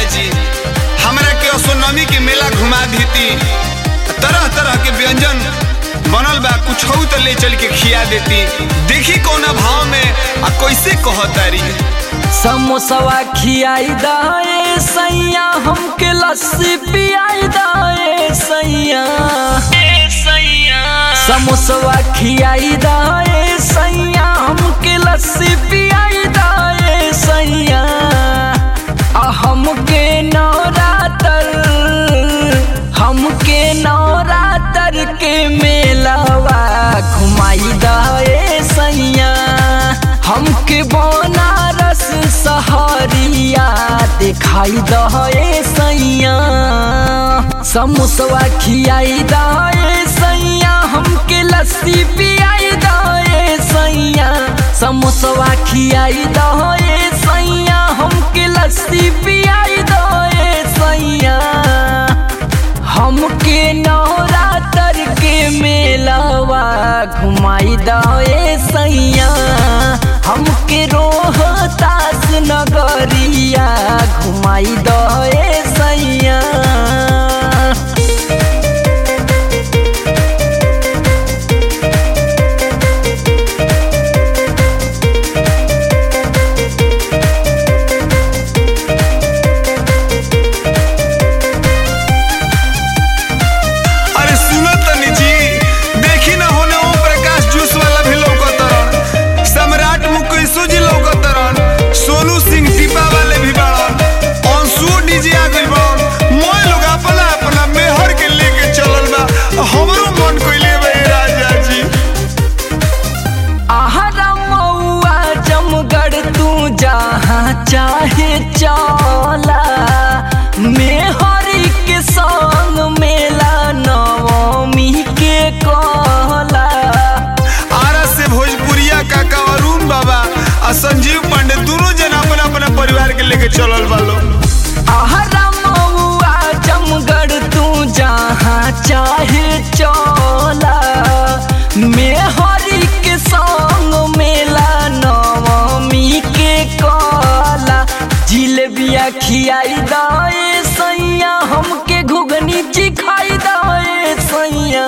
जी हमरा के असोनमी के मेला घुमा देती, तरह तरह के व्यंजन बनल बा, कुछ हो तो ले चल के खिया देती। देखी कौन भाव में आ कैसे कहतारी। समोसवा खियाई दाए सैया, हमके लस्सी पियाई दाए सैया। समोसवा खियाई दाए सैया, हमके लस्सी पियाई दाए सैया। हमके नवरात्र के मेलावा घुमाई दाए सैया। हमके बनारस सहरिया दिखाई दाए सैया। समोसवा खियाई दाए सैया, हमके लस्सी पियाई दाए सैया। समोसवा खियाई दाए सैया, हमके लस्सी पियाई दाए सैया। हमके नवरात्र के मेलावा घुमाई दाए सैया। हमके रोहतास नगरिया घुमाई दाए सैया। चाहे चला मेहरी के संग मेला नवमी के कहला। आरा से भोजपुरिया काका अरुण बाबा आ संजीव पांडे दोनों जना अपना अपना परिवार के लेके चलल बालो। आहरा मऊआ जमगढ़ तू जहाँ चाहे चला, मेहरी के संग मेला नवमी के कहला। जिलेबिया खियाई दाए सैया, हमके घुगनी चिखाई दाए सैया।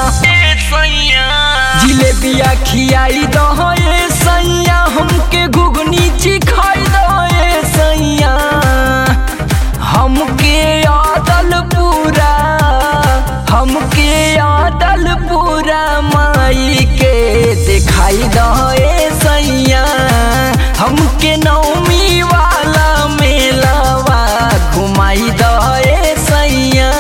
जिलेबिया खियाई दाए सैया, हमके घुगनी चिखाई दाए सैया। हमके आदलपुरा माई के दिखाई दाए सैया। हमके नवमी वाला मेलावा घुमाई दाए सैया।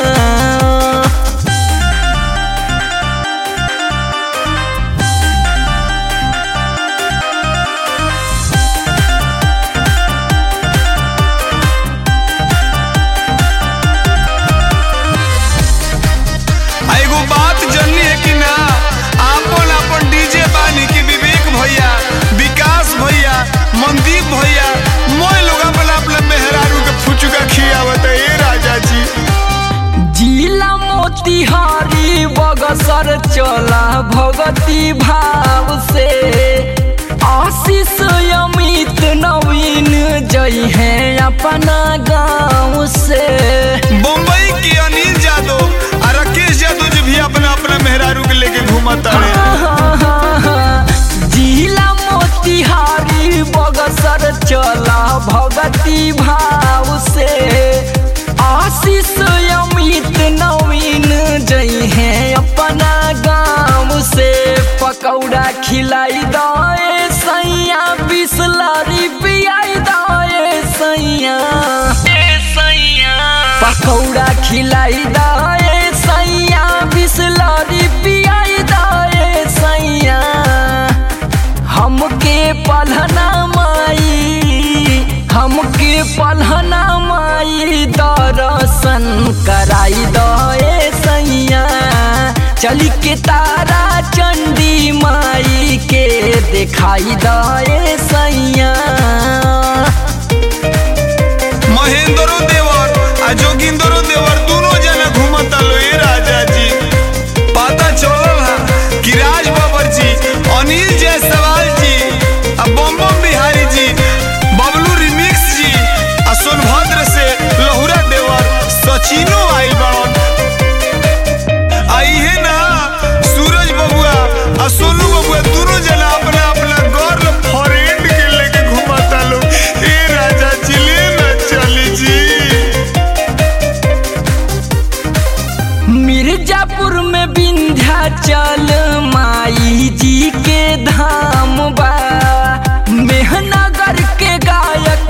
एगो बात जाननी है कि ना, आपन आपन डीजे बानी की विवेक भैया, विकास भैया, मनदीप भैया, मोय लोग अपना अपना मेहरारू के फुचुका खियावत है। ए राजा जी जिला मोतिहारी बगसर चला भगती भाव से। आशीष अमित नवीन जई है अपना गाँव से। मुंबई की अनिल यादव और राकेश यादव जी भी अपना अपना मेहरारू के लेके घूमता है। जिला मोतिहारी बगसर चला भगती भाव से। आशीष अमित नवीन जई है अपना गाँव से। पकौड़ा खिलाई दाए सैया, बिसलरी पियाई दाए सैया। पकौड़ा खिलाई दाए सैया, बिसलरी पियाई दाए सैया। हमके पलहना माई दर्शन कराई दाए सैया। चली के तारा चंडी माई के दिखाई दाए सैया। महेंद्रो देवर आ जोगिंदरो देवर दोनों जना घूमता लो। ए राजा जी पता चलल है कि राज बाबर जी, अनिल जायसवाल जी, आ बम बम बिहारी जी, बबलू रिमिक्स जी आ सोनभद्र से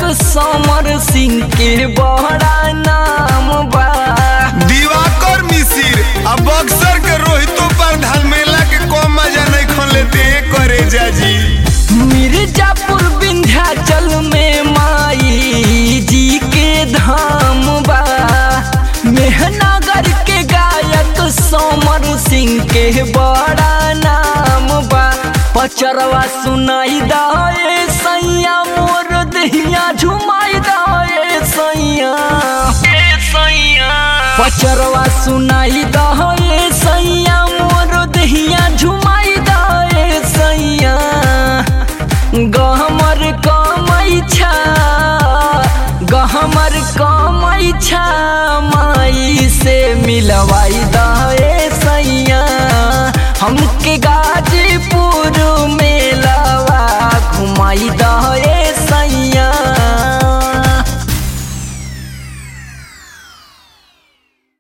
समर सिंह के बड़ा नाम बा। दिवाकर मिसिर अब बक्सर के रोहितो प्रधान मेला के कम मजा नहीं खन लेते करे जाजी। मिर्जापुर विंध्याचल में माई जी के धाम बा। मेहनगर के गायक समर सिंह के बड़ा नाम बा। पचरवा सुनाई दे सैया मोर दहिया झुमाई दे सैया। पचरवा सुनाई दे सैया मोर दहिया झुमाई दे सैया। गहमर कमैछा माई से मिलवाई